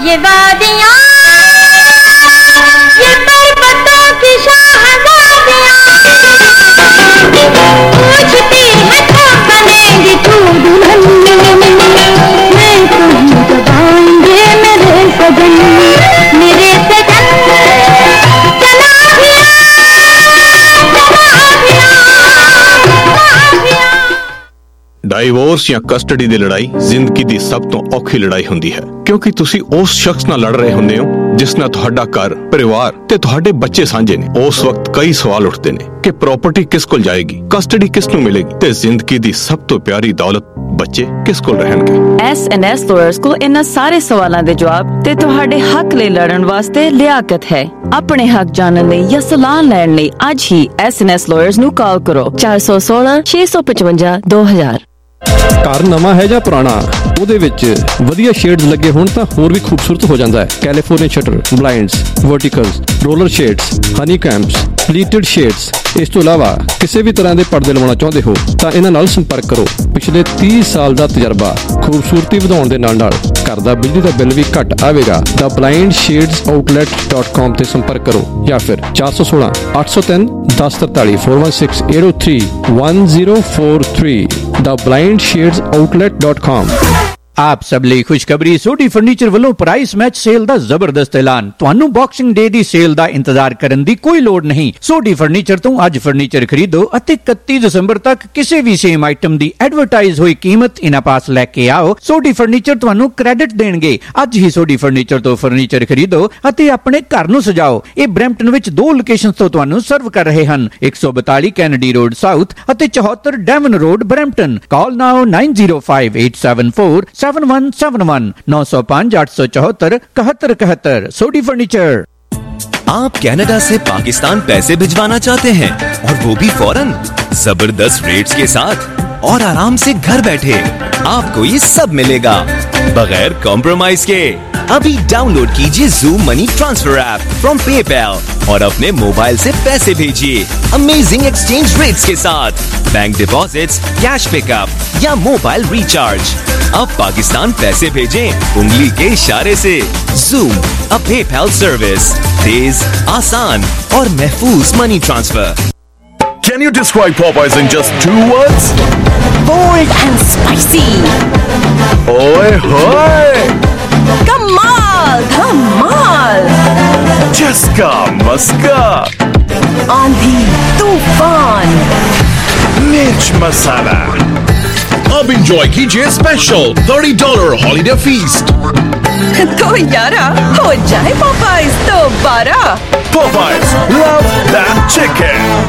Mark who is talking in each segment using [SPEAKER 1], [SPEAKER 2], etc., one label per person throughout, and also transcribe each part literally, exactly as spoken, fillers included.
[SPEAKER 1] ये वादियाँ ये पर्वतों की शाहज़ादियाँ पूछती है कब बनेगी तू दुल्हन, मैं कहूँ कब आएंगे मेरे सजन, मेरे सजन चला भिया चला भिया चला भिया।
[SPEAKER 2] डाइवोर्स या कस्टडी ਦੀ ਲੜਾਈ ਜ਼ਿੰਦਗੀ ਦੀ ਸਭ ਤੋਂ ਔਖੀ ਲੜਾਈ ਹੁੰਦੀ ਹੈ, ਕਿਉਂਕਿ ਤੁਸੀਂ ਉਸ ਸ਼ਖਸ ਨਾਲ ਲੜ ਰਹੇ ਹੁੰਦੇ ਹੋ ਜਿਸ ਨਾਲ ਤੁਹਾਡਾ ਘਰ, ਪਰਿਵਾਰ ਤੇ ਤੁਹਾਡੇ ਬੱਚੇ ਸਾਂਝੇ ਨੇ। ਉਸ ਵਕਤ ਕਈ ਸਵਾਲ ਉੱਠਦੇ ਨੇ ਕਿ ਪ੍ਰਾਪਰਟੀ ਕਿਸ ਕੋਲ ਜਾਏਗੀ, ਕਸਟਡੀ ਕਿਸ ਨੂੰ ਮਿਲੇਗੀ ਤੇ ਜ਼ਿੰਦਗੀ ਦੀ ਸਭ ਤੋਂ ਪਿਆਰੀ ਦੌਲਤ ਬੱਚੇ ਕਿਸ ਕੋਲ ਰਹਿਣਗੇ।
[SPEAKER 3] ਐਸ ਐਨ ਐਸ ਲਾਇਰਸ ਕੋਲ ਇਹਨਾਂ ਸਾਰੇ ਸਵਾਲਾਂ ਦੇ ਜਵਾਬ ਤੇ ਤੁਹਾਡੇ ਹੱਕ ਲਈ ਲੜਨ ਵਾਸਤੇ ਲਿਆਕਤ ਹੈ। ਆਪਣੇ ਹੱਕ ਜਾਣਨ ਲਈ ਜਾਂ ਸਲਾਹ ਲੈਣ ਲਈ ਅੱਜ ਹੀ ਐਸ ਐਨ ਐਸ ਲਾਇਰਸ ਨੂੰ ਕਾਲ ਕਰੋ ਚਾਰ ਸੌ ਸੋਲਾਂ ਛੇ ਸੌ ਪਚਵੰਜਾ ਦੋ ਹਜ਼ਾਰ।
[SPEAKER 4] ਘਰ ਨਵਾਂ ਹੈ ਜਾਂ ਪੁਰਾਣਾ, ਉਹਦੇ ਵਿੱਚ ਵਧੀਆ ਸ਼ੇਡਸ ਲੱਗੇ ਹੋਣ ਤਾਂ ਹੋਰ ਵੀ ਖੂਬਸੂਰਤ ਹੋ ਜਾਂਦਾ ਹੈ। California shutter, blinds, verticals, roller shades, honeycombs, pleated shades. ਇਸ ਤੋਂ ਇਲਾਵਾ ਕਿਸੇ ਵੀ ਤਰ੍ਹਾਂ ਦੇ ਪਰਦੇ ਲਵਾਉਣਾ ਚਾਹੁੰਦੇ ਹੋ ਤਾਂ ਇਹਨਾਂ ਨਾਲ ਸੰਪਰਕ ਕਰੋ। ਪਿਛਲੇ ਤੀਹ ਸਾਲ ਦਾ ਤਜਰਬਾ, ਖੂਬਸੂਰਤੀ ਵਧਾਉਣ ਦੇ ਨਾਲ ਨਾਲ ਘਰ ਦਾ ਬਿਜਲੀ ਦਾ ਬਿੱਲ ਵੀ ਘੱਟ ਆਵੇਗਾ। The blind shades outlet dot com ਤੇ ਸੰਪਰਕ ਕਰੋ ਜਾਂ ਫਿਰ ਚਾਰ ਸੌ ਸੋਲਾਂ ਅੱਠ ਸੌ ਤਿੰਨ ਦਸ ਤਰਤਾਲੀ four one six eight o three one zero four three the blind shades outlet dot com.
[SPEAKER 5] आप सब ਲਈ ਖੁਸ਼ਖਬਰੀ ਸੋਢੀ ਫਰਨੀਚਰ ਵੱਲੋਂ ਪ੍ਰਾਈਸ ਮੈਚ ਸੇਲ ਦਾ ਜ਼ਬਰਦਸਤ ਐਲਾਨ। ਤੁਹਾਨੂੰ ਬਾਕਸਿੰਗ ਡੇ ਦੀ ਸੇਲ ਦਾ ਇੰਤਜ਼ਾਰ ਕਰਨ ਦੀ ਕੋਈ ਲੋੜ ਨਹੀਂ। ਸੋਢੀ ਫਰਨੀਚਰ ਤੋਂ ਅੱਜ ਫਰਨੀਚਰ ਖਰੀਦੋ ਅਤੇ ਇਕੱਤੀ ਦਸੰਬਰ ਤੱਕ ਕਿਸੇ ਵੀ ਸੇਮ ਆਈਟਮ ਦੀ ਐਡਵਰਟਾਈਜ਼ ਹੋਈ ਕੀਮਤ ਇਹਨਾਂ ਪਾਸ ਲੈ ਕੇ ਆਓ। ਸੋਢੀ ਫਰਨੀਚਰ ਤੁਹਾਨੂੰ ਕ੍ਰੈਡਿਟ ਦੇਣਗੇ। ਅੱਜ ਹੀ ਸੋਢੀ ਫਰਨੀਚਰ ਤੋਂ ਫਰਨੀਚਰ ਖਰੀਦੋ ਅਤੇ ਆਪਣੇ ਘਰ ਨੂੰ ਸਜਾਓ। ਇਹ ਬਰੈਂਪਟਨ ਵਿੱਚ ਦੋ ਲੋਕੇਸ਼ਨਸ ਤੋਂ ਤੁਹਾਨੂੰ ਸਰਵ ਕਰ ਰਹੇ ਹਨ, ਇੱਕ ਸੌ ਬਤਾਲੀ ਕੈਨੇਡੀ ਰੋਡ ਸਾਊਥ ਅਤੇ ਚੌਹੱਤਰ Devon road Brampton. Call now nine zero five eight seven four seven one seven one नौ सौ पांच आठ सौ चौहत्तर इकहत्तर इकहत्तर। सोडी फर्नीचर।
[SPEAKER 6] आप कनाडा से पाकिस्तान पैसे भिजवाना चाहते हैं और वो भी फौरन, जबरदस्त रेट्स के साथ और आराम से घर बैठे आपको ये सब मिलेगा बगैर कॉम्प्रोमाइज के। अभी डाउनलोड कीजिए Zoom money transfer app from PayPal और अपने मोबाइल से पैसे भेजिए अमेजिंग एक्सचेंज रेट्स के साथ। बैंक डिपॉजिट्स, कैश पिकअप या मोबाइल रिचार्ज। अब पाकिस्तान पैसे भेजें उंगली के इशारे से। ज़ूम अ पेपैल सर्विस, तेज, आसान और महफूज money transfer.
[SPEAKER 7] Can you describe Popeyes in just two words?
[SPEAKER 8] Bold and spicy.
[SPEAKER 7] Oi hoy!
[SPEAKER 8] Kamal, धमाल।
[SPEAKER 7] Chaska मस्का,
[SPEAKER 8] आंधी तूफान,
[SPEAKER 7] मिर्च मसाला।
[SPEAKER 9] अब enjoy कीजिए special thirty dollar holiday feast.
[SPEAKER 8] तो यारा हो जाए पॉपाइज दोबारा।
[SPEAKER 7] Popeyes, love that chicken।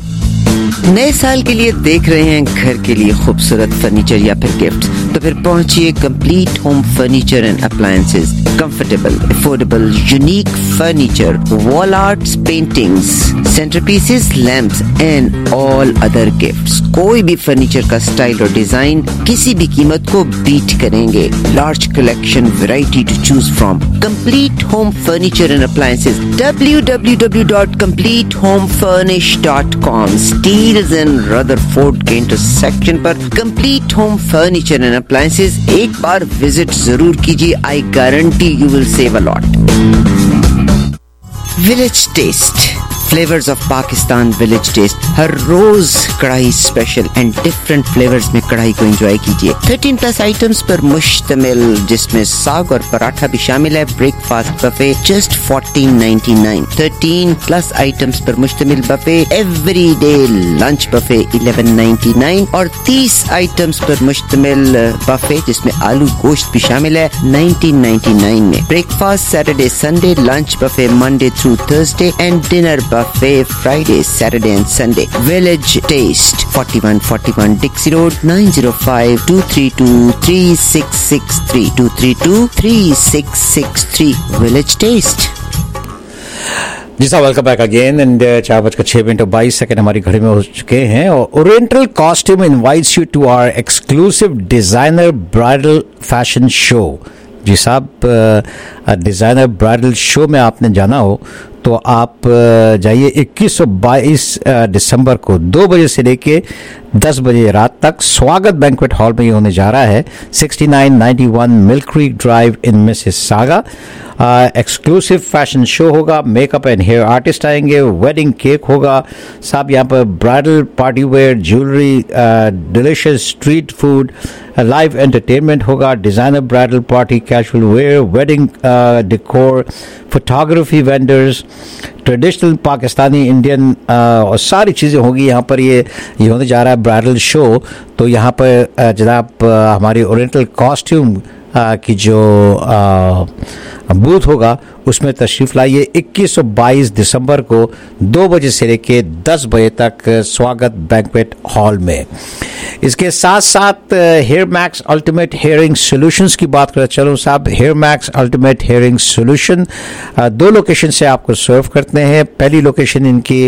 [SPEAKER 10] नए साल के लिए देख रहे हैं घर के लिए खूबसूरत फर्नीचर या फिर गिफ्ट, तो फिर पहुंचिए complete home furniture and appliances. Comfortable, affordable, unique furniture, wall arts, paintings, centrepieces, lamps and all other gifts. कोई भी फर्नीचर का स्टाइल और डिजाइन किसी भी कीमत को बीट करेंगे। Large collection, variety to choose from. Complete home furniture and appliances W W W dot complete home furnish dot com. Steeles and Rutherford के इंटरसेक्शन पर complete home furniture and appliances एक बार visit जरूर कीजिए। I guarantee you will save a lot. Village taste, flavours of Pakistan village taste. हर रोज कढ़ाई special and different flavours में कढ़ाई को एंजॉय कीजिए। थर्टीन प्लस आइटम्स पर मुश्तमिल, जिसमें साग और पराठा भी शामिल है। Breakfast buffet just fourteen ninety nine. Thirteen plus items पर मुश्तमिल buffet every day lunch buffet eleven ninety nine और तीस आइटम्स पर मुश्तमिल बफे जिसमें आलू गोश्त भी शामिल है नाइनटीन नाइन्टी नाइन में। Breakfast Saturday Sunday, lunch buffet Monday through Thursday and dinner buffet Friday, Saturday and Sunday. Village Taste, forty-one forty-one Dixie Road, nine zero five two three two three six six three two three two three six six three. Village Taste.
[SPEAKER 5] जी साहब, welcome back again. And चार बजकर छह minute और बाईस second हमारी घड़ी में हो चुके हैं। और oriental costume invites you to our exclusive designer bridal fashion show. जी साहब, डिजाइनर ब्राइडल शो में आपने जाना हो तो आप जाइए इक्कीस और बाईस दिसंबर को दो बजे से लेके
[SPEAKER 11] दस बजे रात तक स्वागत बैंक्वेट हॉल में ये होने जा रहा है, sixty nine ninety one Milk Creek drive in Mississauga. Exclusive fashion show होगा, मेकअप एंड हेयर आर्टिस्ट आएंगे, वेडिंग केक होगा साहब, यहाँ पर bridal party wear, jewellery, delicious street food, live entertainment होगा, designer bridal party, casual wear, wedding decor, photography vendors, traditional Pakistani Indian और सारी चीज़ें होगी यहाँ पर। ये ये होने जा रहा है ब्राइडल शो। तो यहाँ पर uh, जनाब uh, हमारी ओरिएंटल कॉस्ट्यूम uh, की जो बूथ होगा उसमें तशरीफ़ लाइए। इक्कीस और बाईस दिसंबर को दो बजे से लेके दस बजे तक स्वागत बैंक्वेट हॉल में। इसके साथ साथ Hear Max ultimate hearing solutions की बात करें, चलो साहब, Hear Max ultimate hearing solution दो लोकेशन से आपको सर्व करते हैं। पहली लोकेशन इनकी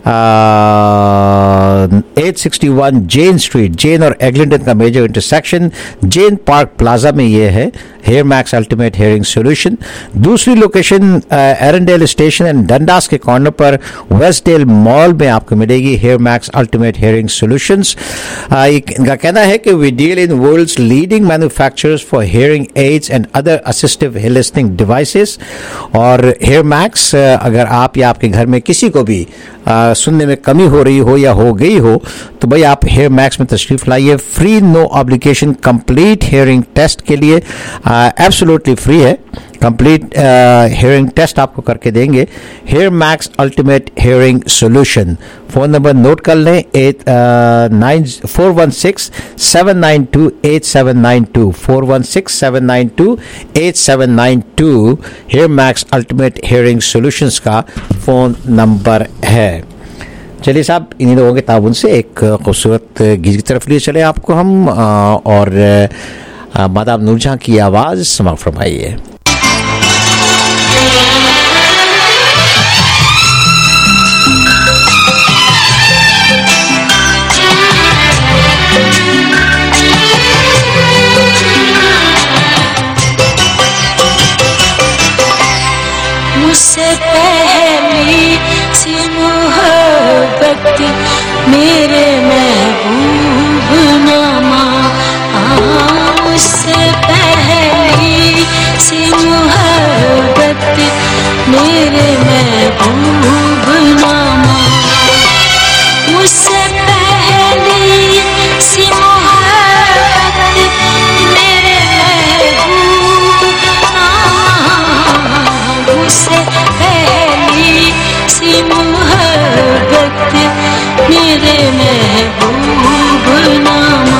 [SPEAKER 11] eight sixty one Jane street, Jane और एग्लिंटन का major intersection, Jane park plaza में ये है Hear Max ultimate hearing solution. दूसरी location Erindale station and Dundas के कॉर्नर पर वेस्टडेल मॉल में आपको मिलेगी Hear Max ultimate hearing solutions. इनका कहना है कि we deal in world's leading manufacturers for hearing aids and other assistive listening devices. और हेयर मैक्स, अगर आप या आपके घर में किसी को भी आ, सुनने में कमी हो रही हो या हो गई हो तो भाई आप हेयर मैक्स में तशरीफ लाइए। Free no obligation complete hearing test के लिए, एब्सोल्युटली फ्री है, कंप्लीट हेयरिंग टेस्ट आपको करके देंगे। Hear Max ultimate hearing solution. Phone number note कर लें, eight nine four one six seven nine two eight seven nine two, four one six seven nine two eight seven nine two Hear Max ultimate hearing solutions का phone number है। चलिए साहब, इन्हीं लोगों के ताउन से एक खूबसूरत गीत की तरफ लिए चले आपको हम, और मादाम नूरजहां की आवाज़ समाप्त फरमाइए।
[SPEAKER 1] मुझसे पहली सी मोहब्बत मेरे महबूब नामा, मुझसे पहली सी मोहब्बत मेरे महबूब नामा, मुझसे पहली सी मोहब्बत मेरे महबूब नामा, मुझसे पहली सी मोहब्बत मेरे महबूब नामा।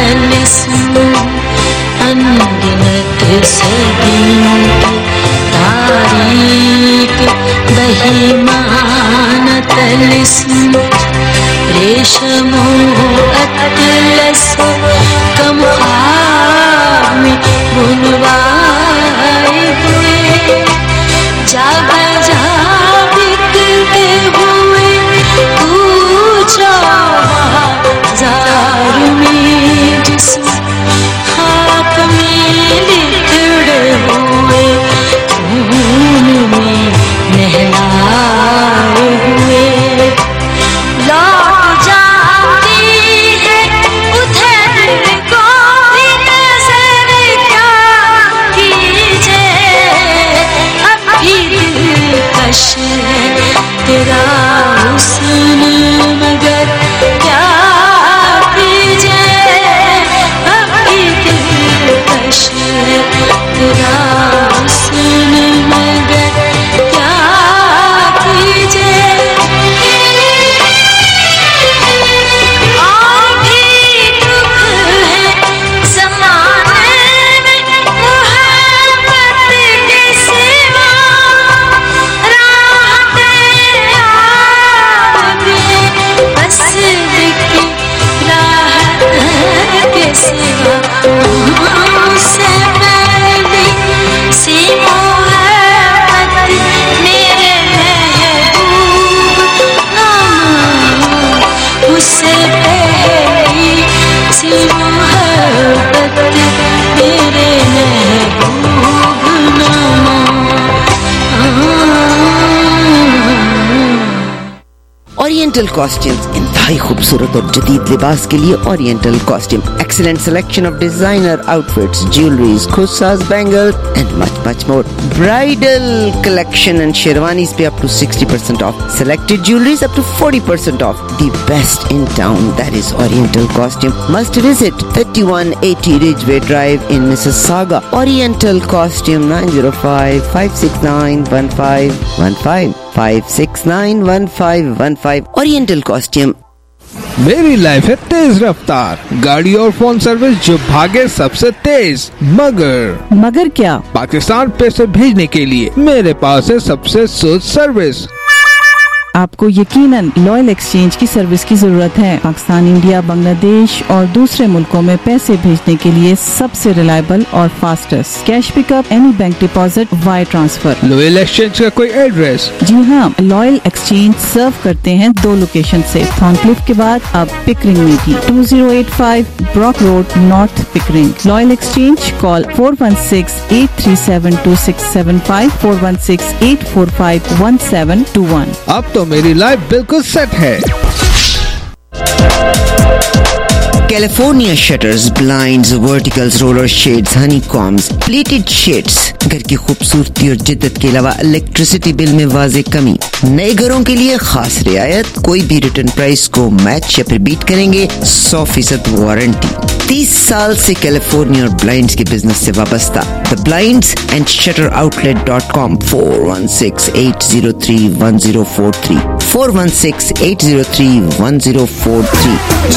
[SPEAKER 1] तलिस्म अनगिनत सदियों की तारीख बहिमान तलिस्म रेशमो अतलस कमखाब में बुनवाए हुए जा बजा बिकते हुए पूछा जार में जिस्म खाक में बिखरे हुए खून में नहलाए हुए लौट जाती है उधर को भी नजर क्या कीजिए अब भी दिलकश है तेरा हुस्न मगर क्या कीजिए अब भी दिलकश है तेरा हुस्न मगर क्या कीजिए और भी दुख है ज़माने में मोहब्बत के सिवा राहतें याद में बस दिखी राहत के सिवा उससे पहले सी मोहब्बत मेरे महबूब नाम उससे पहले सी मोहब्बत मेरे महबूब नाम
[SPEAKER 10] ओरिएंटल कॉस्ट्यूम्स इंतहाई खूबसूरत और जदीद लिबास के लिए oriental costume excellent selection of designer outfits jewelleries खुदसाज bangle and much much more bridal collection and sherwanis पे up to sixty percent off selected jewelries up to forty percent off the best in town that is Oriental Costume must visit thirty-one eighty Ridgeway Drive in Mississauga Oriental Costume nine zero five, five six nine, one five one five five six nine one five one five Oriental Costume
[SPEAKER 12] मेरी life है तेज रफ्तार गाड़ी और phone service जो भागे सबसे तेज मगर
[SPEAKER 13] मगर क्या
[SPEAKER 12] पाकिस्तान पैसे भेजने के लिए मेरे पास है सबसे सुध सर्विस।
[SPEAKER 13] आपको यकीनन लॉयल एक्सचेंज की सर्विस की जरूरत है। पाकिस्तान, इंडिया, बांग्लादेश और दूसरे मुल्कों में पैसे भेजने के लिए सबसे रिलायबल और fastest cash pickup, any bank deposit, wire transfer.
[SPEAKER 12] Loyal exchange का कोई एड्रेस?
[SPEAKER 13] जी हाँ, लॉयल एक्सचेंज सर्व करते हैं दो लोकेशन से, थॉर्नक्लिफ के बाद अब पिकरिंग में भी। Two zero eight five Brock road, north Pickering. Loyal exchange call four one six eight three seven two six seven five, four one six eight four five one seven two one.
[SPEAKER 12] अब तो मेरी life बिल्कुल set है।
[SPEAKER 10] California shutters, blinds, verticals, roller shades, honeycombs, pleated shades। घर की खूबसूरती और जिद्दत के अलावा इलेक्ट्रिसिटी बिल में वाज़े कमी। नए घरों के लिए खास रियायत, कोई भी रिटर्न प्राइस को मैच या फिर बीट करेंगे, सौ फीसद वारंटी। तीस साल से कैलिफोर्निया और ब्लाइंड्स के बिजनेस से वाबस्ता। The blinds and shutter outlet dot com four one six eight zero three one zero four three four one six eight zero three one zero four three.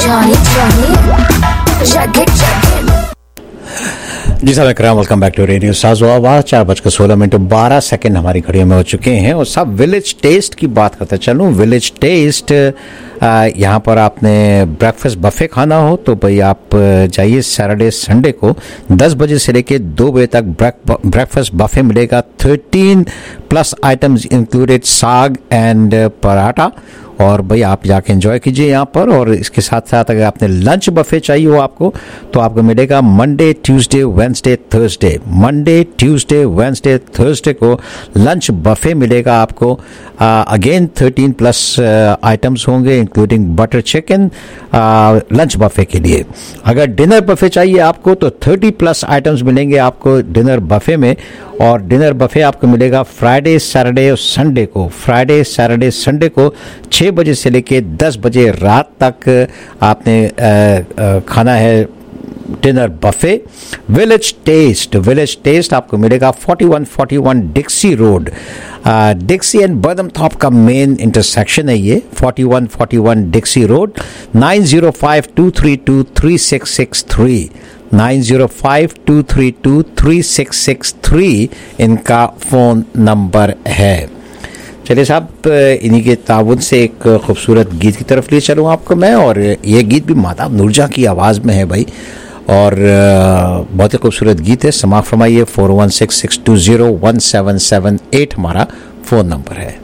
[SPEAKER 11] जी साहब Ikram, welcome back to radio Saazo Awaz. चार बजकर सोलह minute बारह second हमारी घड़ियों में हो चुके हैं और सब विलेज टेस्ट की बात करते चलूँ। विलेज टेस्ट यहाँ पर आपने ब्रेकफास्ट बफे खाना हो तो भाई आप जाइए सैटरडे संडे को दस बजे से लेके दो बजे तक ब्रेकफास्ट बफे मिलेगा। Thirteen plus items included, saag and paratha. और भाई आप जाके एंजॉय कीजिए यहाँ पर। और इसके साथ साथ अगर आपने लंच बफे चाहिए हो आपको तो आपको मिलेगा Monday, Tuesday, Wednesday, Thursday. Monday, Tuesday, Wednesday, Thursday को लंच बफे मिलेगा आपको। अगेन थर्टीन प्लस आइटम्स होंगे including butter chicken lunch buffet के लिए। अगर डिनर बफे चाहिए आपको तो थर्टी प्लस आइटम्स मिलेंगे आपको डिनर बफे में। और डिनर बफे आपको मिलेगा फ्राइडे, सैटरडे और संडे को। फ्राइडे, सैटरडे, संडे को छः बजे से लेके दस बजे रात तक आपने आ, आ, खाना है dinner buffet. Village taste, village taste आपको मिलेगा इकतालीस इकतालीस डिक्सी रोड, डिक्सी एंड बर्दमथॉप का मेन इंटरसेक्शन है ये, इकतालीस इकतालीस Dixie road. Nine zero five two three two three six six three, nine zero five two three two three six six three इनका फ़ोन नंबर है। चलिए साहब, इन्हीं के ताउन से एक खूबसूरत गीत की तरफ ले चलूँ आपको मैं, और ये गीत भी माताब नूरजहां की आवाज़ में है भाई, और बहुत ही खूबसूरत गीत है। समाप्त फरमाइए। Four one six six two zero one seven seven eight हमारा फ़ोन नंबर है।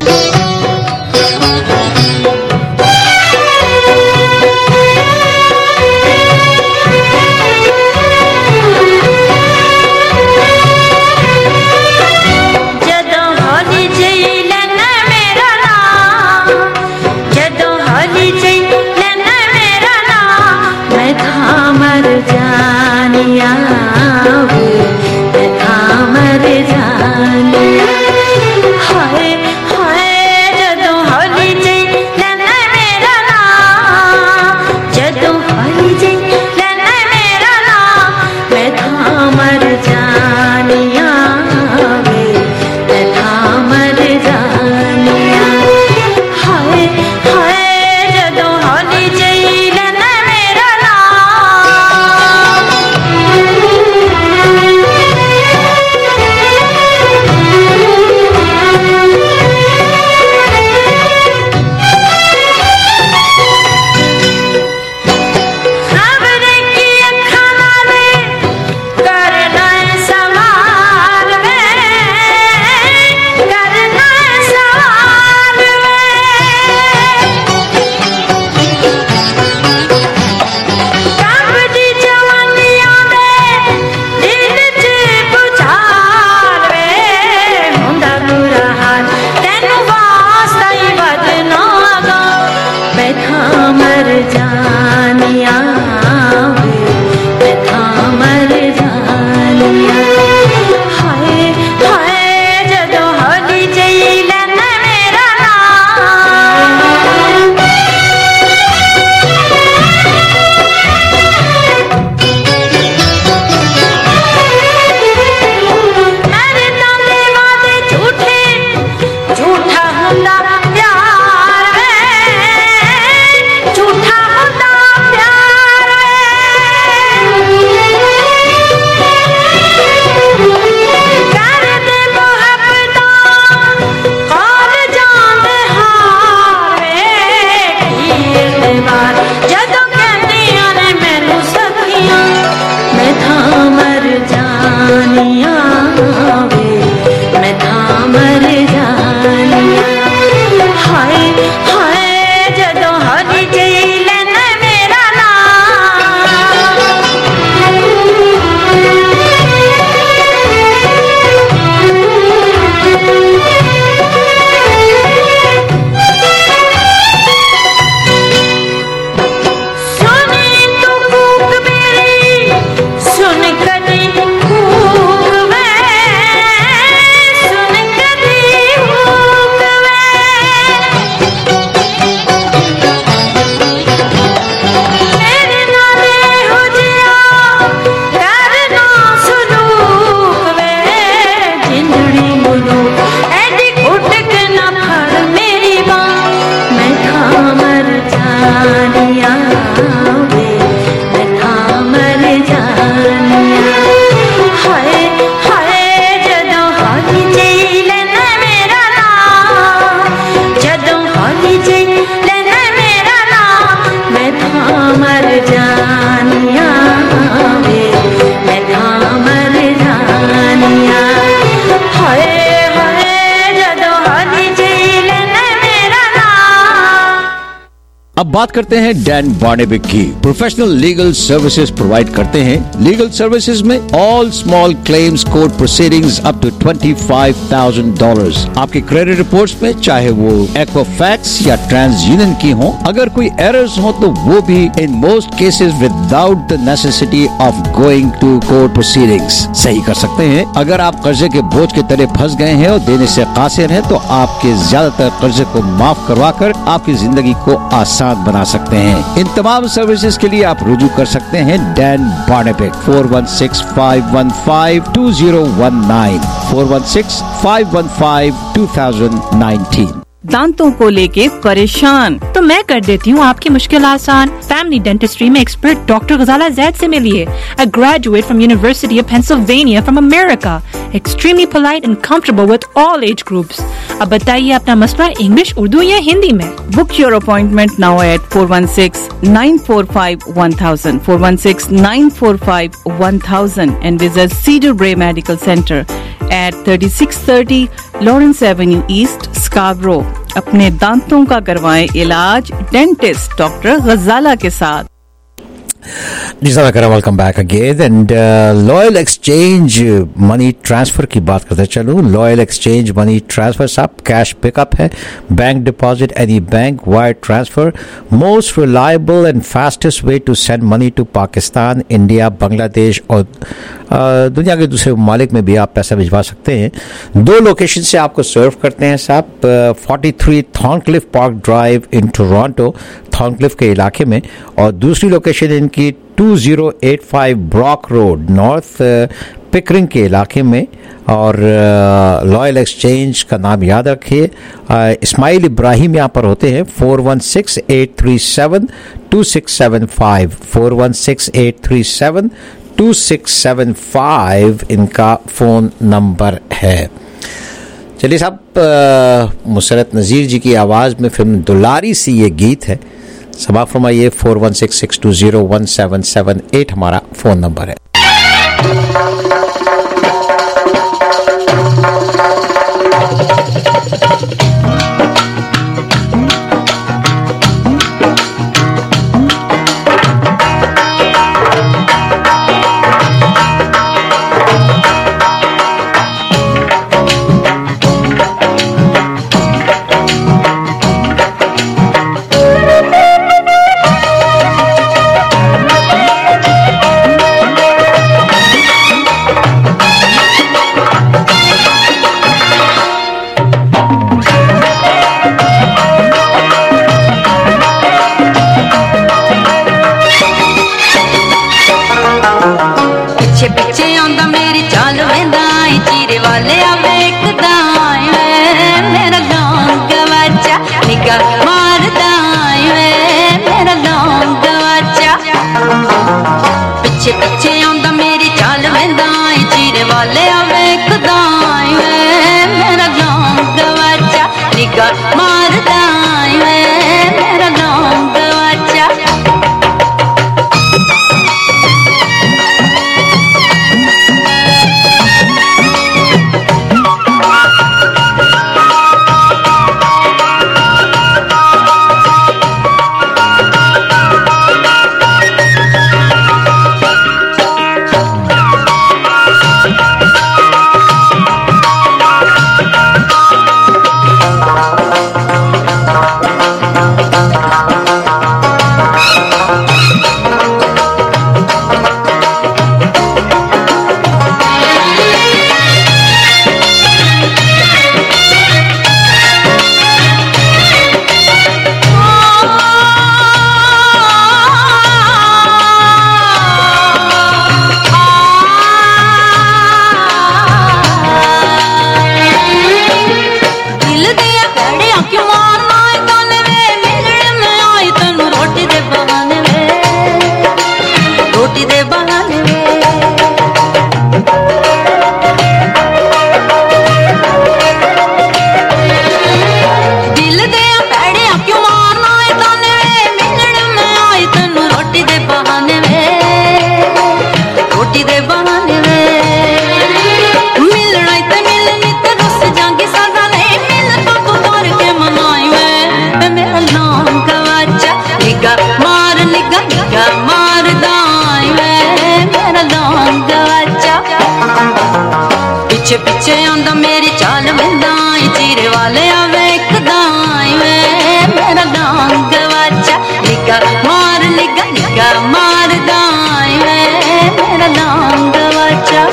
[SPEAKER 14] अब बात करते हैं डैन बार्नेविक की। प्रोफेशनल लीगल सर्विसेज प्रोवाइड करते हैं। लीगल सर्विसेज में all small claims court proceedings up to twenty five thousand dollars. आपकी क्रेडिट रिपोर्ट्स में चाहे वो एक्वाफैक्स या ट्रांस यूनियन की हो, अगर कोई एरर्स हो तो वो भी in most cases without the necessity of going to court proceedings सही कर सकते हैं। अगर आप कर्जे के बोझ के तले फंस गए हैं और देने से कासिर हैं तो आपके ज्यादातर कर्जे को माफ करवा कर आपकी जिंदगी को आसान बना सकते हैं। इन तमाम सर्विसेज के लिए आप रुजू कर सकते हैं Dan Barnebick four one six five one five two zero one nine four one six five one five two thousand nineteen.
[SPEAKER 13] दांतों को लेके परेशान
[SPEAKER 15] तो मैं कर देती हूँ आपकी मुश्किल आसान। फैमिली डेंटिस्ट्री में एक्सपर्ट डॉक्टर गजाला जैद से मिलिए। A graduate from University of Pennsylvania from America, extremely polite and comfortable with all age groups। अब बताइए अपना मसला इंग्लिश, उर्दू या हिंदी में।
[SPEAKER 13] Book your appointment now at four one six nine four five one thousand four one six nine four five one thousand and visit Cedar Bray Medical Center at thirty-six thirty Lawrence Avenue East, Scarborough। अपने दांतों का करवाएं इलाज dentist doctor Ghazala के साथ।
[SPEAKER 11] Welcome back again and loyal exchange money transfer की बात करते चलूँ। लॉयल एक्सचेंज मनी ट्रांसफर साहब कैश पिकअप है, bank deposit, any bank, wire transfer, most reliable and fastest way to send money to Pakistan, India, Bangladesh और uh, दुनिया के दूसरे ममालिक में भी आप पैसा भिजवा सकते हैं। दो लोकेशन से आपको सर्व करते हैं साहब, forty three Thorncliffe Park Drive in Toronto, Thorncliffe के इलाके में, और दूसरी लोकेशन इनकी two zero eight five Brock road north Pickering के इलाके में। और लॉयल एक्सचेंज का नाम याद रखिए, इस्माइल इब्राहिम यहाँ पर होते हैं। Four one six eight three seven two six seven five four one six eight three seven two six seven five इनका फ़ोन नंबर है। चलिए साहब, मुसरत नज़ीर जी की आवाज़ में फिल्म दुलारी सी ये गीत है। सबाक फरमाइए। Four one six six two zero one seven seven eight हमारा फ़ोन नंबर है।
[SPEAKER 1] पीछे पीछे आंदा मेरी चाल वंदा चीरे वाले आवे कदाई वे मेरा नाम गवाचा निका मार निका निका मार दाई वे मेरा नाम गवाचा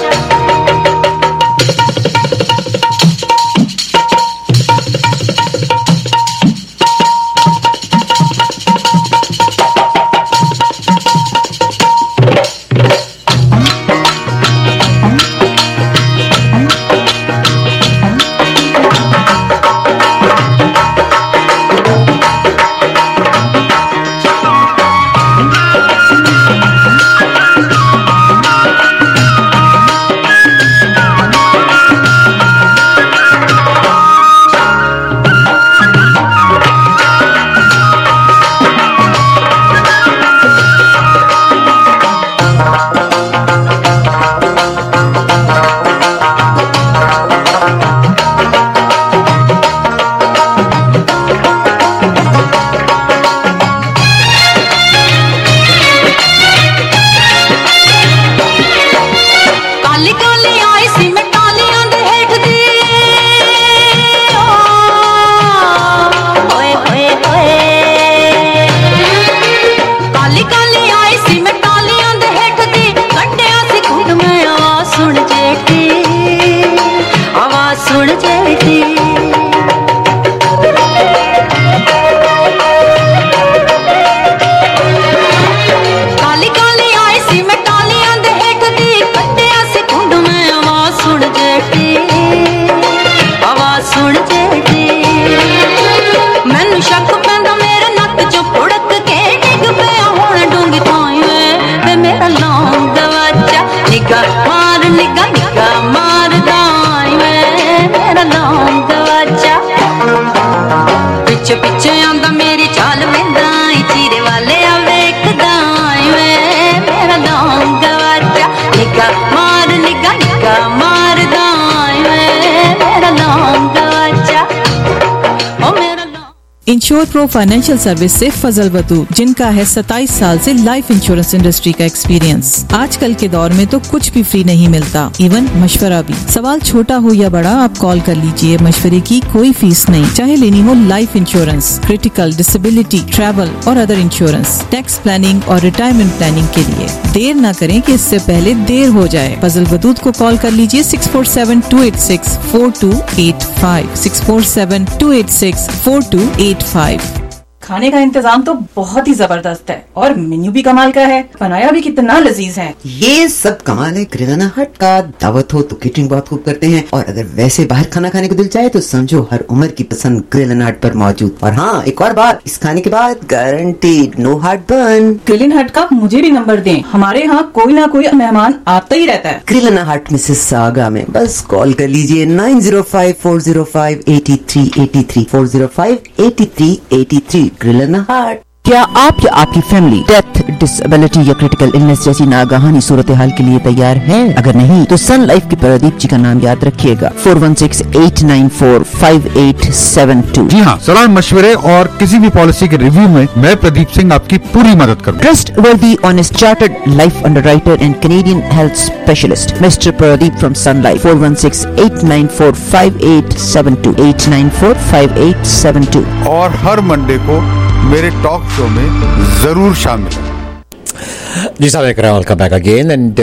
[SPEAKER 1] पीछे पीछे आंदा मेरी चाल वेंदा चीरे वाले आवे कदाई वे मेरा डांग वाचा निगा मार निगा निगा मार दाई वे मेरा डांग वाचा ओ मेरा
[SPEAKER 13] इंश्योर प्रो फाइनेंशियल सर्विस से फजल वदूद, जिनका है सत्ताईस साल से लाइफ इंश्योरेंस इंडस्ट्री का एक्सपीरियंस। आजकल के दौर में तो कुछ भी फ्री नहीं मिलता, इवन मशवरा भी। सवाल छोटा हो या बड़ा, आप कॉल कर लीजिए, मशवरे की कोई फीस नहीं। चाहे लेनी हो life insurance, critical, disability, travel और अदर इंश्योरेंस, टैक्स प्लानिंग और रिटायरमेंट प्लानिंग के लिए देर न करें कि इससे पहले देर हो जाए। फजल वदूद को कॉल कर लीजिए six four seven two eight six four two eight five six four seven two eight six four two eight five.
[SPEAKER 16] खाने का इंतजाम तो बहुत ही जबरदस्त है और मेन्यू भी कमाल का है, बनाया भी कितना लजीज है।
[SPEAKER 10] ये सब कमाल है किराना हट का। दावत हो तो केटरिंग बहुत खूब करते हैं, और अगर वैसे बाहर खाना खाने को दिल चाहे तो समझो हर उम्र की पसंद ग्रिल हट पर मौजूद। और हाँ, एक और बात, इस खाने के बाद guaranteed no heartburn.
[SPEAKER 16] Grill Hut का मुझे भी नंबर दें, हमारे यहाँ कोई ना कोई मेहमान आता ही रहता है।
[SPEAKER 10] ग्रिल हट मिसेस सागा में बस कॉल कर लीजिए nine zero five four zero five eighty three eighty three four zero five eighty three eighty three. Grill and Heart.
[SPEAKER 17] क्या आप या आपकी फैमिली डेथ, डिसेबिलिटी या क्रिटिकल इलनेस जैसी नागाहानी सूरत हाल के लिए तैयार है? अगर नहीं तो सन लाइफ के प्रदीप जी का नाम याद रखिएगा, four one six eight nine four five eight seven two.
[SPEAKER 18] जी हाँ, सलाह मशवरे और किसी भी पॉलिसी के रिव्यू में मैं प्रदीप सिंह आपकी पूरी मदद करूँगा।
[SPEAKER 17] Trustworthy honest chartered life underwriter and Canadian health specialist mister Pradeep from Sun Life, four one six eight nine four five eight seven two eight nine four five eight seven two.
[SPEAKER 18] और हर Monday को मेरे talk show में जरूर शामिल है।
[SPEAKER 11] जी साहब, एक वेलकम बैक अगेन एंड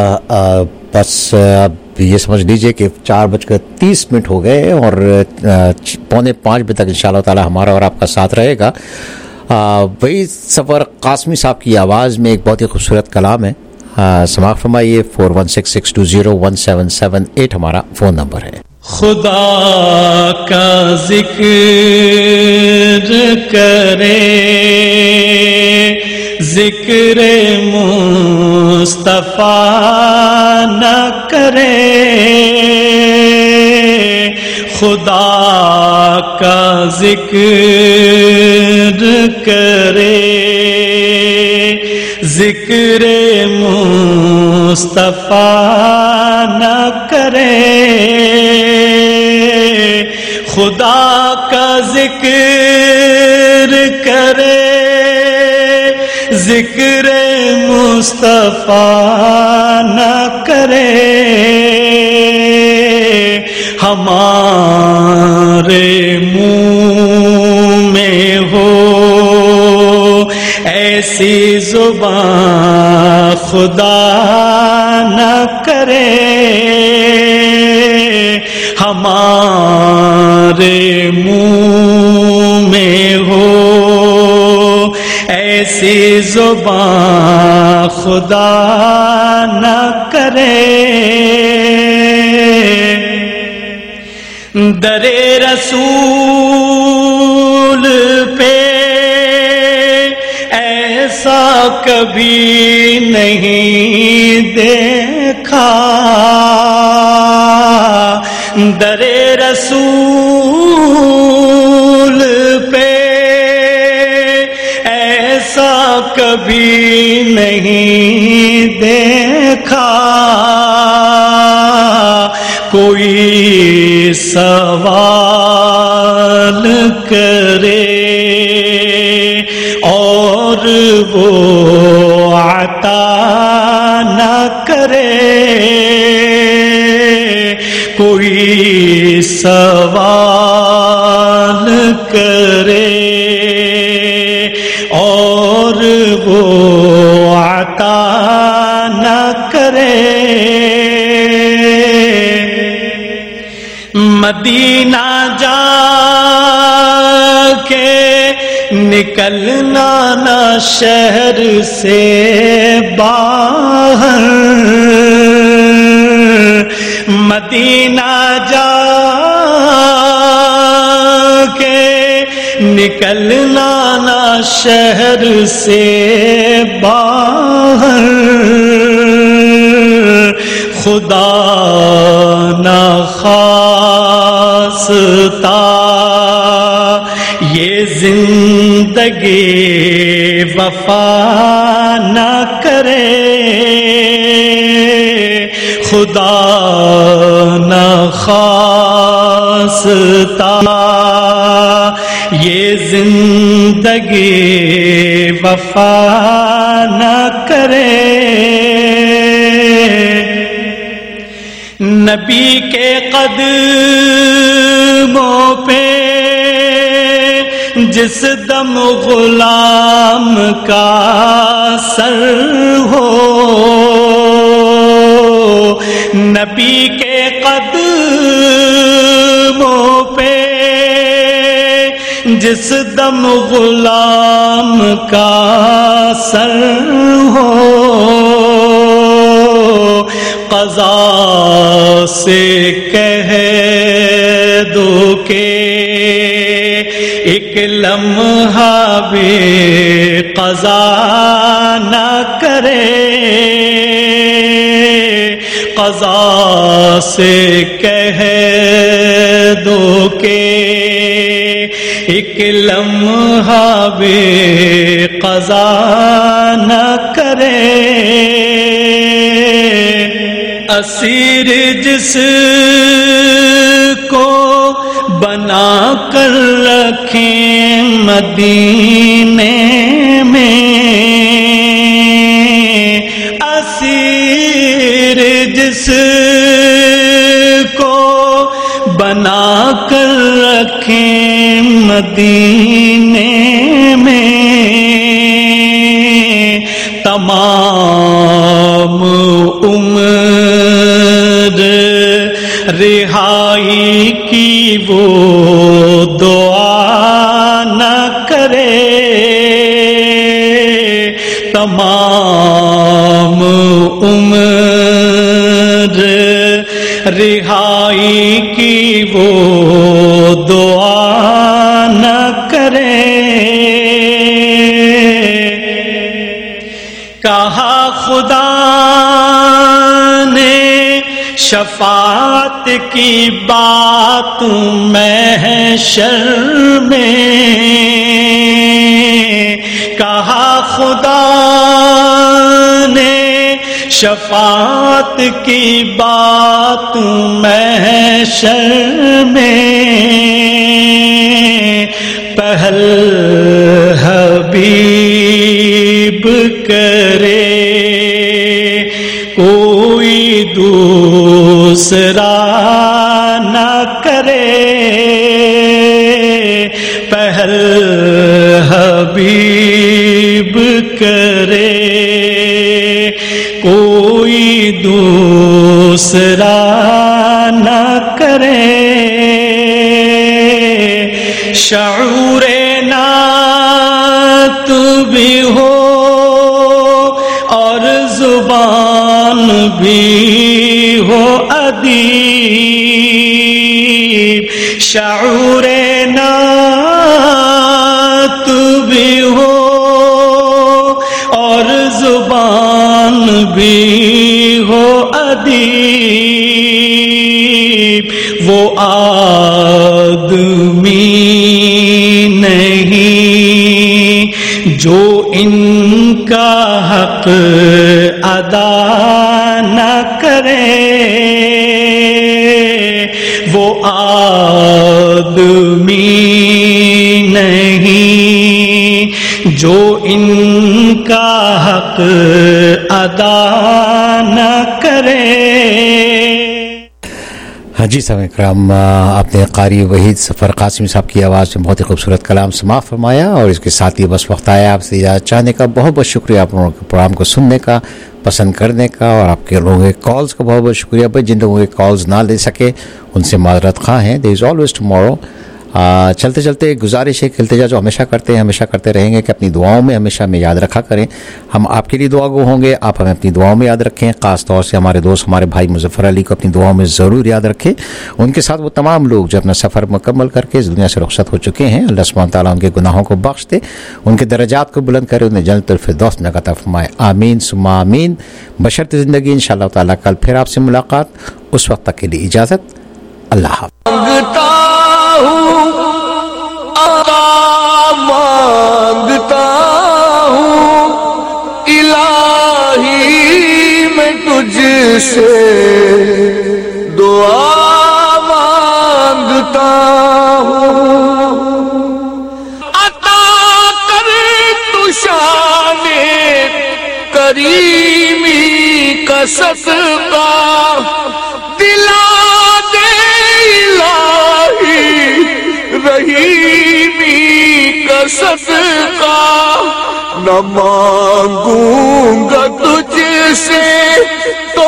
[SPEAKER 11] बस uh, ये समझ लीजिए कि चार बजकर तीस मिनट हो गए और uh, पौने पाँच बजे तक इंशाल्लाह ताला हमारा और आपका साथ रहेगा। uh, वही सफ़र कासमी साहब की आवाज़ में एक बहुत ही खूबसूरत कलाम है, uh, समाअत फरमाइए। Four one six six two zero one seven seven eight हमारा फ़ोन नंबर है।
[SPEAKER 19] खुदा का जिक्र करे, जिक्र मुस्तफा न करे, खुदा का जिक्र करे, जिक्र मुस्तफा न करे, खुदा का जिक्र करे, जिक्र मुस्तफा न करे, हमारे मुंह में हो ऐसी जुबान खुदा न करे, हमारे मुंह में हो ऐसी जुबान खुदा न करे। दरे रसूल पे ऐसा कभी नहीं देखा, दरे रसूल पे ऐसा कभी नहीं देखा, कोई सवाल करे और वो अता न करे, कोई सवाल करे और वो अता न करे। मदीना जाके निकलना ना शहर से बाहर, मदीना जाके निकलना ना शहर से बाहर, खुदा ना खास्ता ये जिंदगी वफा न करे, खुदा न खास्ता ये जिंदगी वफा न करे। नबी के कदमों पे जिस दम गुलाम का सर हो, नबी के कदमों पे जिस दम गुलाम का सर हो, क़ज़ा से कह दो के एक लम्हा भी क़ज़ा न करे, क़ज़ा से कह दो के एक लम्हा भी क़ज़ा न करे। असीर जिसको बना कर रखें मदीने में, असीर जिसको बना कर रखें मदीने में, तमाम उम्र रिहाई की वो दुआ न करे, तमाम उम्र रिहाई की वो दुआ न करे। कहा खुदा ने शफात की बात महशर में, कहा खुदा ने शफात की बात महशर में, पहल हबीब करे कोई दूसरा न करे, पहल हबीब करे कोई दूसरा न करे। शऊरे नात भी हो और जुबान भी हो अदीब, शऊरे नात भी हो और जुबान भी हो अदीब, वो आदमी नहीं जो इनका हक अदा न करे, वो आदमी नहीं जो इनका हक अदा न करे।
[SPEAKER 11] हाँ जी साहब इकराम, आपने कारी वहीद सफ़र कासिमी साहब की आवाज़ में बहुत ही खूबसूरत कलाम समाअत फरमाया और इसके साथ ही बस वक्त आया आपसे इजाज़त चाहने का। बहुत बहुत शुक्रिया आप लोगों के प्रोग्राम को सुनने का, पसंद करने का, और आपके लोगों के कॉल्स का बहुत बहुत शुक्रिया। भाई जिन लोगों के कॉल्स ना ले सके उनसे माजरत खा हैं। There is always tomorrow. आ, चलते चलते गुजारिश है, इल्तिजा जो हमेशा करते हैं हमेशा करते रहेंगे कि अपनी दुआओं में हमेशा हमें याद रखा करें। हम आपके लिए दुआ गो होंगे, आप हमें अपनी दुआओं में याद रखें। ख़ास तौर से हमारे दोस्त हमारे भाई मुज़फ़्फ़र अली को अपनी दुआओं में ज़रूर याद रखें। उनके साथ वो तमाम लोग जो अपना सफ़र मुकम्मल करके इस दुनिया से रुखसत हो चुके हैं, अल्लाह सुब्हानहू तआला उनके गुनाहों को बख्श दे, उनके दर्जात को बुलंद करे, उन्हें जन्नतुल फिरदौस में अता फरमाए। आमीन सुम्मा आमीन। बशर्त ज़िंदगी इंशाअल्लाह ताला कल फिर आपसे मुलाकात। उस वक्त तक के लिए इजाज़त। अल्लाह हाफ़िज़।
[SPEAKER 20] तुझसे दुआ मांगता हूँ, अता कर तू शाने करीमी का सदका, दिला दे इलाही रहीमी का सदका। न मांगूंगा तुझसे तो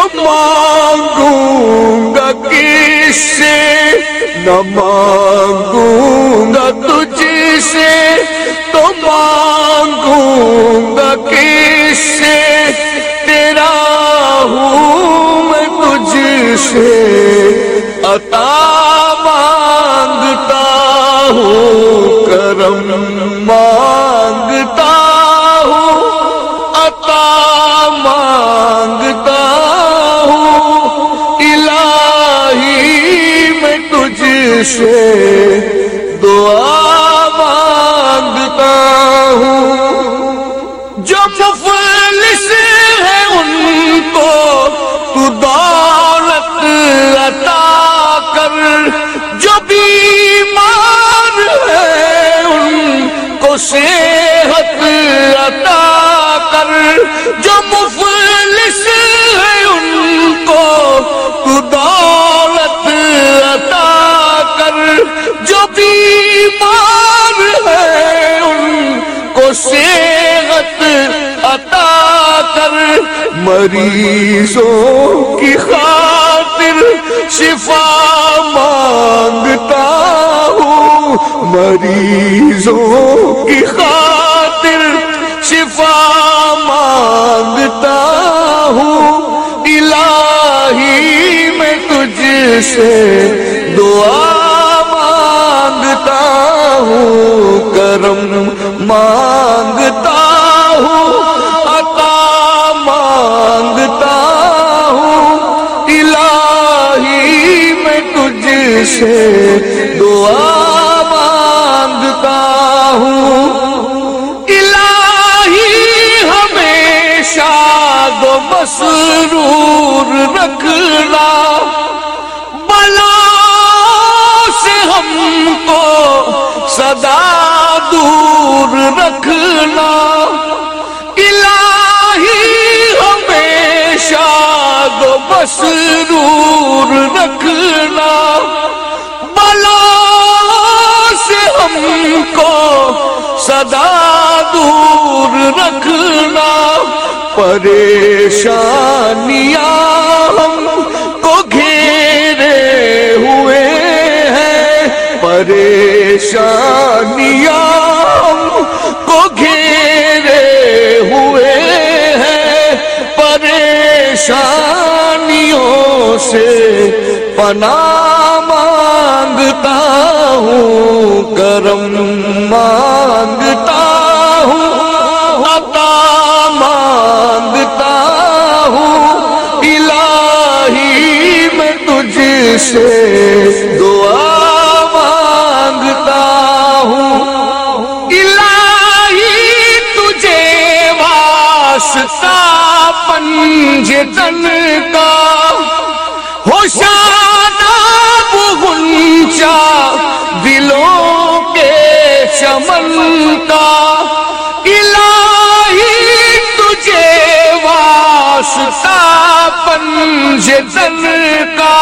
[SPEAKER 20] मांगूंगा किससे, न मांगूंगा तुझसे तो मांगूंगा किससे, तेरा हूँ मैं तुझसे अता मांगता हूँ, करम मांगता हूँ, अता मांगता हूँ, इलाही मैं तुझसे दुआ मांगता हूँ। जो मुफलिस है उनको तू दौलत अता कर, जो बीमार है उनको सेहत अता कर, जो मुफलिस है उनको तू दौलत अता कर, जो बीमार है उनको सेहत अता कर। मरीजों की खातिर शिफा मांगता हूँ, मरीजों की खातिर शिफा मांगता हूँ, इलाही मैं तुझसे दुआ मांगता हूँ, करम मांगता हूँ, अता मांगता हूँ, इलाही मैं तुझसे दुआ मांगता हूँ। इलाही हमेशा दो मसरूर रखना, बलाओं से हमको सदा दूर रखना, इलाही हमेशा दो मसरूर रखना, बलाओं से हमको सदा दूर रखना। परेशानियां हमको घेरे हुए हैं, परेशानियां हमको घेरे हुए हैं, परेशानियों से पनाह मांगता हूँ, करम मांगता हूँ, अता मांगता हूँ, इलाही मैं तुझसे दुआ मांगता हूँ। इलाही तुझे वास्ता पंजतन का, होशानाब गुंचा दिलों के चमन का, इलाही तुझे वास्ता पंजतन का,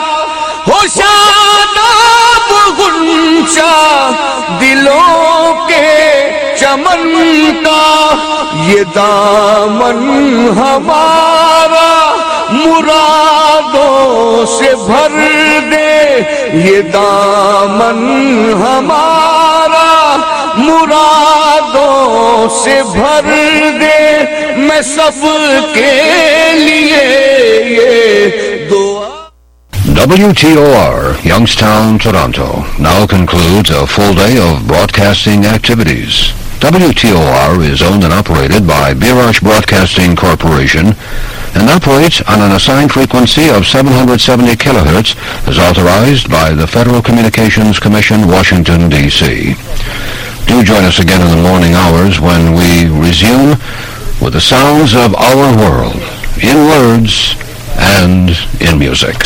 [SPEAKER 20] होशानाब गुंचा दिलों के चमन का। ये दामन हमारा मुरादों से भर दे, ये दामन हमारा मुरादों से भर दे, मैं सबके लिए ये दुआ।
[SPEAKER 21] W T O R, Youngstown, Toronto, now concludes a full day of broadcasting activities. W T O R is owned and operated by Birash Broadcasting Corporation and operates on an assigned frequency of seven hundred seventy kilohertz as authorized by the Federal Communications Commission, Washington, D C Do join us again in the morning hours when we resume with the sounds of our world, in words and in music.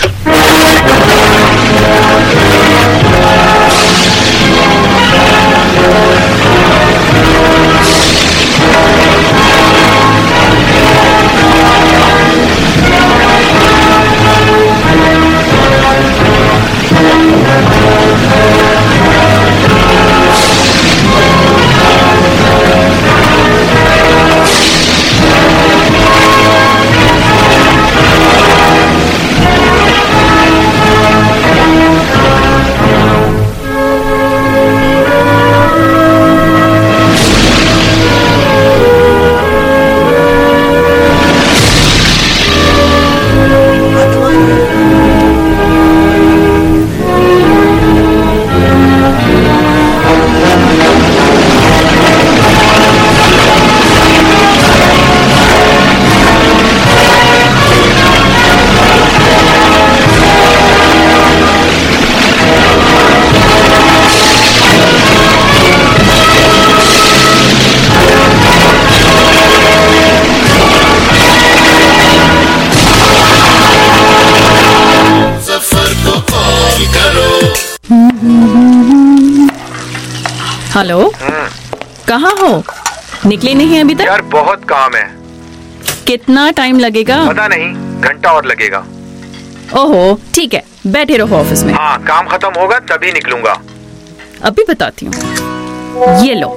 [SPEAKER 3] Hello, कहाँ हो? निकली नहीं अभी तक?
[SPEAKER 2] यार बहुत काम है।
[SPEAKER 3] कितना टाइम लगेगा?
[SPEAKER 2] पता नहीं, घंटा और लगेगा।
[SPEAKER 3] ओहो, ठीक है, बैठे रहो ऑफिस में।
[SPEAKER 2] हाँ, काम खत्म होगा तभी निकलूंगा।
[SPEAKER 3] अभी बताती हूँ, ये लो।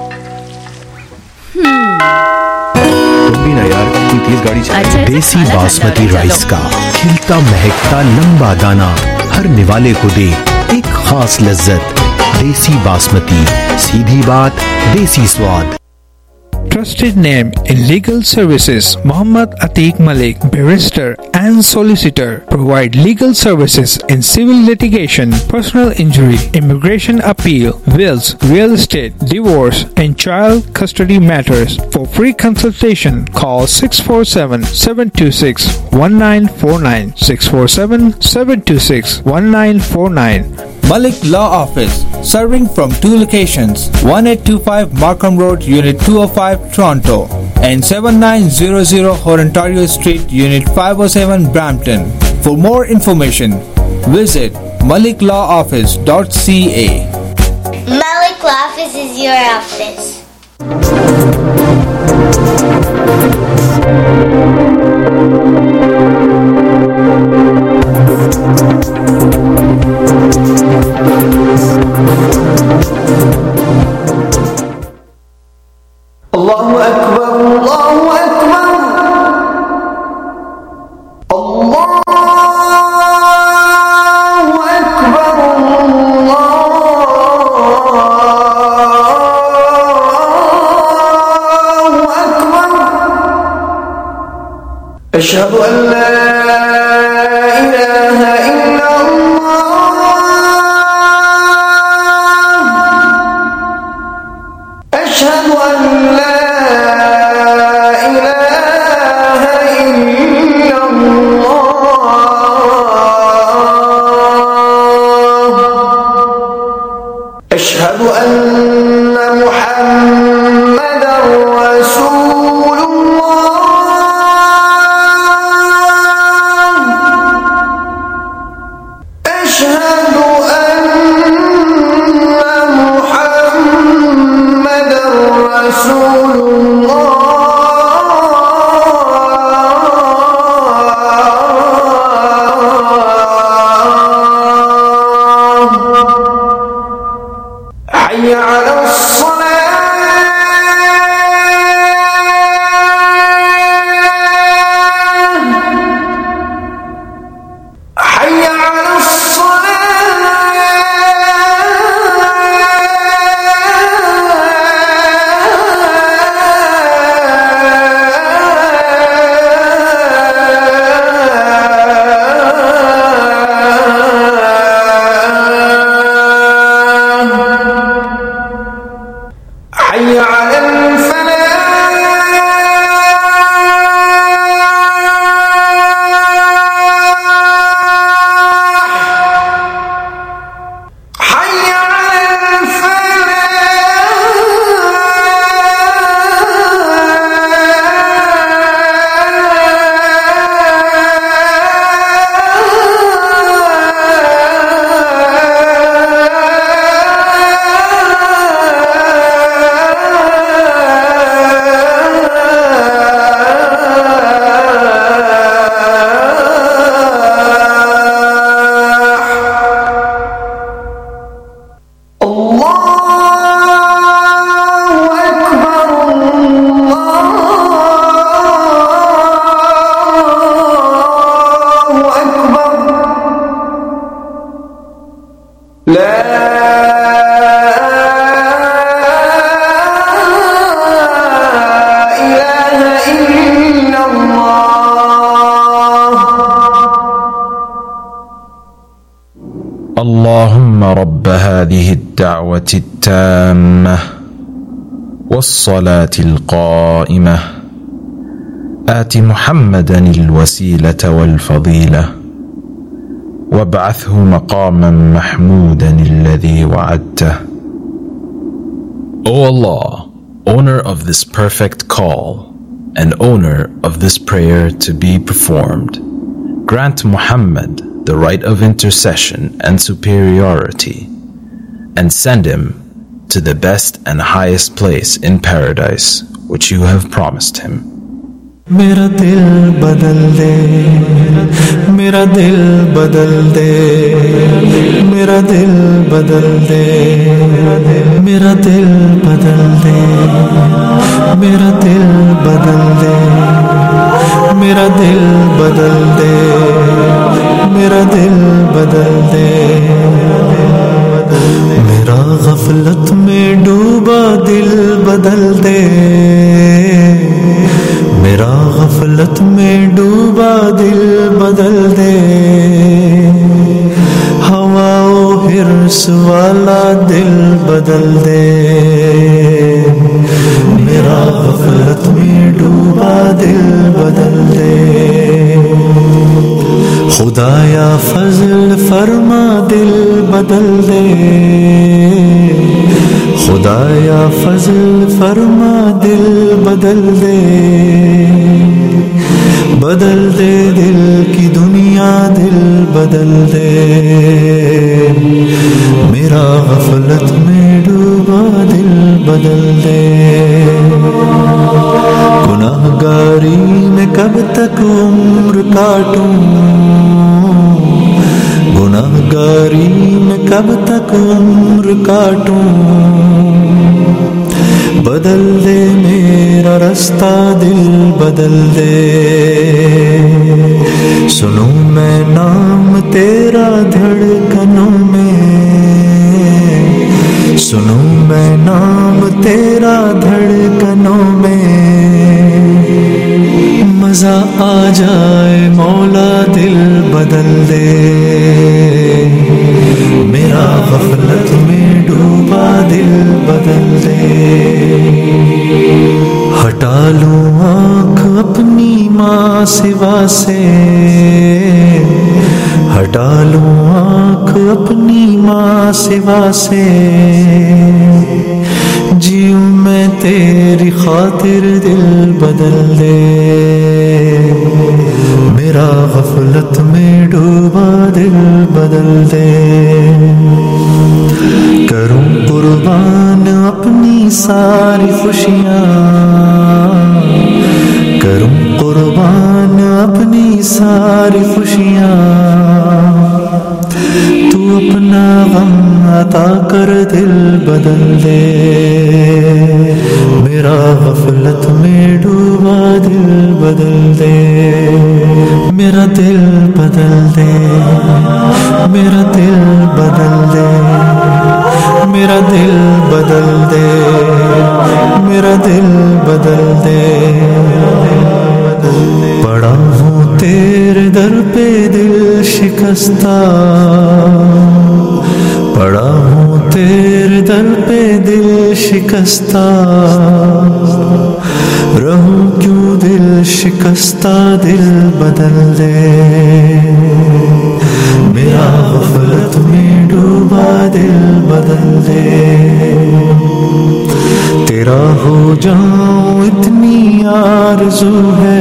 [SPEAKER 22] तुम भी ना यार, कोई तेज गाड़ी चला।
[SPEAKER 3] अच्छा,
[SPEAKER 22] देसी बासमती राइस का खिलता महकता लंबा दाना हर निवाले को दे एक खास लज्जत। देसी बासमती, सीधी बात, देसी स्वाद।
[SPEAKER 12] Trusted name in legal services, Muhammad Atiq Malik, barrister and solicitor, provide legal services in civil litigation, personal injury, immigration appeal, wills, real estate, divorce, and child custody matters. For free consultation, call six four seven, seven two six, one nine four nine, six four seven, seven two six, one nine four nine.
[SPEAKER 23] Malik Law Office, serving from two locations, eighteen twenty-five Markham Road, Unit two oh five, Toronto, and seventy-nine hundred Ontario Street, Unit five oh seven, Brampton. For more information, visit malik law office dot c a.
[SPEAKER 24] Malik Law Office is your office.
[SPEAKER 20] Allahu Akbar, Allahu Akbar, Allahu Akbar, Allahu Akbar. Ashhadu an la ilaha illa Allah. Ashhadu an la أشهد أن محمدا رسول الله. أشهد أن محمدا رسول الله. حي على الصلاة، حي على حي على الفلاح، حي على الفلاح.
[SPEAKER 4] اللهم رب هذه الدعوة التامة والصلاة القائمة آت محمدا الوسيلة والفضيلة وابعثه مقاما محمودا الذي وعدته. O Allah, owner of this perfect call and owner of this prayer to be performed, grant Muhammad the right of intercession and superiority, and send him to the best and highest place in paradise which you have promised him.
[SPEAKER 6] मेरा दिल बदल दे, मेरा दिल बदल दे, मेरा दिल बदल दे, मेरा दिल बदल दे, मेरा दिल बदल दे, मेरा दिल बदल दे, मेरा दिल बदल दे, मेरा गफलत में डूबा दिल बदल दे, मेरा गफलत में डूबा दिल बदल दे, हवाओ हिर्स वाला दिल बदल दे, मेरा गफलत में डूबा दिल बदल दे, खुदाया फजल फरमा दिल बदल दे, खुदाया फजल फरमा दिल बदल दे, बदल दे दिल की दुनिया दिल बदल दे, मेरा गफलत में डूबा दिल बदल दे, गुनाहगारी में कब तक उम्र काटूं, गुनाहगारी में कब तक उम्र काटूं, बदल दे मेरा रास्ता दिल बदल दे, सुनूं मैं नाम तेरा धड़कनों में, सुनूं मैं नाम तेरा धड़कनों में, मजा आ जाए मौला दिल बदल दे, मेरा गफलत में डूबा दिल बदल दे, हटा लूं आँख अपनी माँ सिवा से, हटा लूं आँख अपनी माँ सिवा से, जीऊं मैं तेरी खातिर दिल बदल दे, मेरा गफलत में डूबा दिल बदल दे, करूं कुर्बान अपनी सारी खुशियाँ, करूं कुर्बान अपनी सारी खुशियाँ, तू अपना गम अता कर दिल बदल दे, मेरा गफलत में डूबा दिल बदल दे, मेरा दिल बदल दे, मेरा दिल बदल दे, मेरा दिल बदल दे, मेरा दिल बदल दे, पड़ा हूँ तेरे दर पे दिल शिकस्ता, पड़ा हूँ तेरे दर पे दिल शिकस्ता, रहूं क्यों दिल शिकस्ता दिल बदल दे, मेरा गफलत में डूबा दिल बदल दे, तेरा हो जाऊं इतनी आरज़ू है,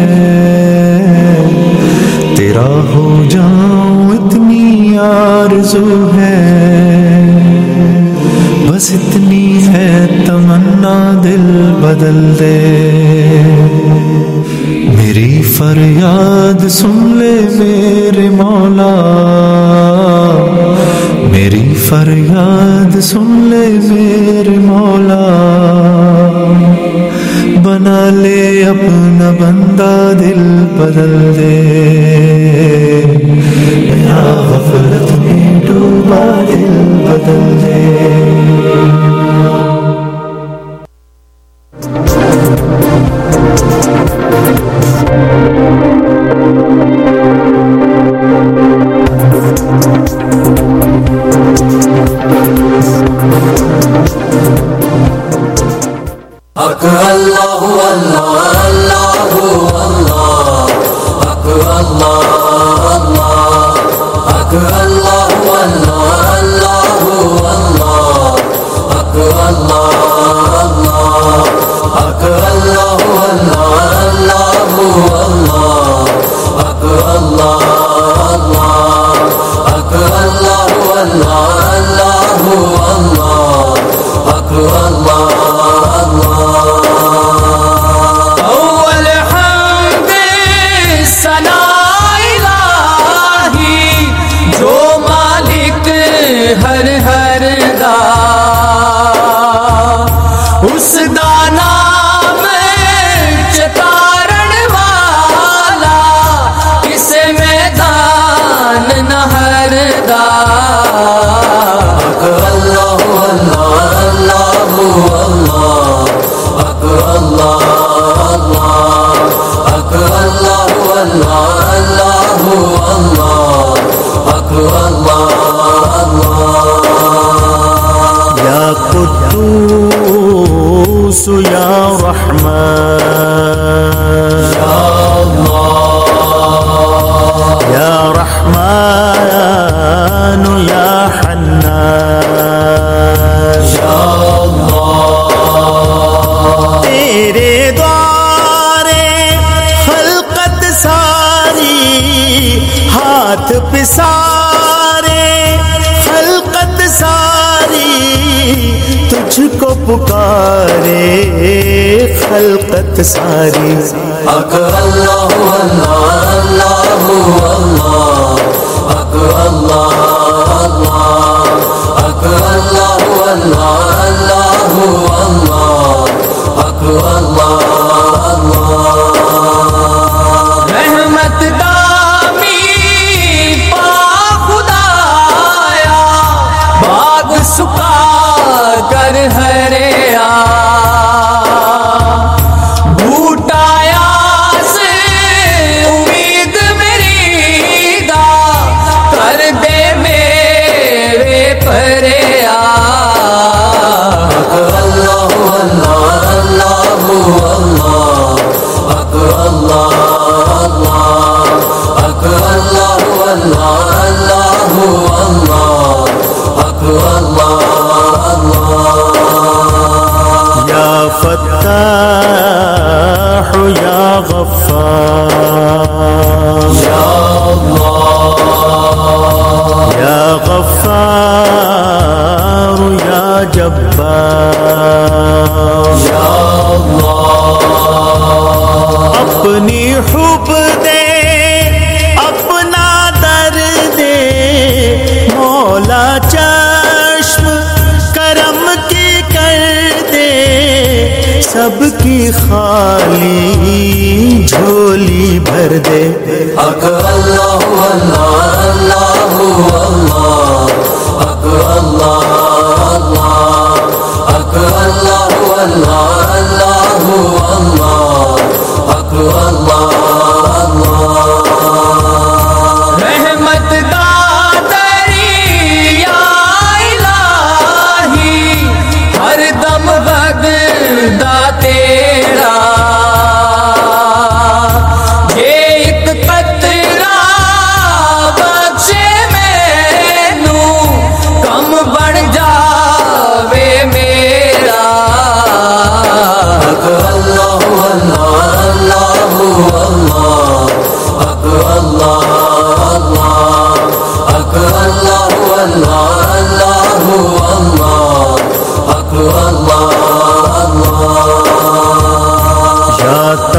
[SPEAKER 6] तेरा हो जाऊं इतनी आरज़ू है, बस इतनी है तमन्ना दिल बदल दे, मेरी फरियाद सुन ले मेरे मौला, मेरी फरियाद सुन ले मेरे मौला, बना ले अपना बंदा दिल बदल दे, मेरा गफलत में डूबा दिल बदल दे। हक अल्लाह अल्लाह अल्लाह अल्लाह हक अल्लाह अल्लाह हक अल्लाह अल्लाह अल्लाह अल्लाह हक अल्लाह अल्लाह हक अल्लाह अल्लाह अल्लाह अल्लाह हक अल्लाह अल्लाह हक अल्लाह अल्लाह अल्लाह अल्लाह हक अल्लाह हर हर दा उस दा नाम चतारण वाला किस मैदान नहर दा हक अल्लाह अल्लाह अल्लाह हक अल्लाह अल्लाह हक अल्लाह अल्लाह अल्लाह हक अल्लाह
[SPEAKER 5] या कुद्दूस या रहमान
[SPEAKER 6] या अल्लाह
[SPEAKER 5] या रहमान या हन्नान
[SPEAKER 6] या अल्लाह
[SPEAKER 5] तेरे द्वारे खल्कत सारी हाथ पिसारे खल्कत सारी तुझको पुकारे खल्कत सारी
[SPEAKER 6] हक अल्लाह अल्लाह अल्लाह हक अल्लाह अल्लाह हक अल्लाह अल्लाह अल्लाह हक अल्लाह अल्लाह रहमत दामी पा खुदाया बाग सुखा कर हरिया बूटाया से उम्मीद मेरी दा कर दे मेरे परया हक अल्लाह अल्लाह अल्लाह हक अल्लाह अल्लाह हक अल्लाह अल्लाह अल्लाह हक अल्लाह
[SPEAKER 5] या फत्ताह या गफ्फार
[SPEAKER 6] या अल्लाह
[SPEAKER 5] या गफ्फार या जब्बार
[SPEAKER 6] या अल्लाह
[SPEAKER 5] अपनी हुब दे अपना दर्द दे मौला चश्म करम की कर दे सबकी खाली झोली भर दे
[SPEAKER 6] हक अल्लाह अल्लाह अल्लाह हक अल्लाह अल्लाह हक अल्लाह अल्लाह अल्लाह हक अल्लाह रहमत दातरी या इलाही हर दम बगदा तेरा ये एक कतरा बख्शे मैनू कम बन जावे मेरा हक अल्लाह अल्लाह अल्लाह हक अल्लाह अल्लाह हक अल्लाह अल्लाह अल्लाह हक अल्लाह
[SPEAKER 5] या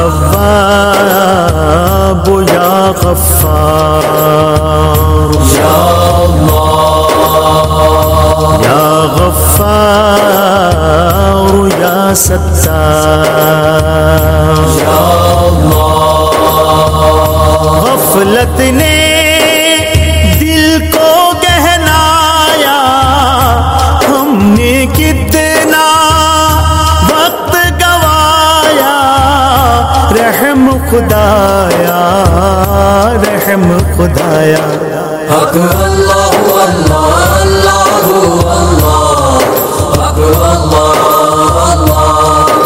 [SPEAKER 5] तव्वाब या गफ्फार
[SPEAKER 6] या अल्लाह
[SPEAKER 5] या गफ्फार या सत्तार
[SPEAKER 6] या अल्लाह
[SPEAKER 5] गफलत ने दिल को गहनाया हमने कितना वक्त गवाया रहम खुदाया रहम खुदाया
[SPEAKER 6] हक अल्लाह अल्लाह अल्लाह हक अल्लाह अल्लाह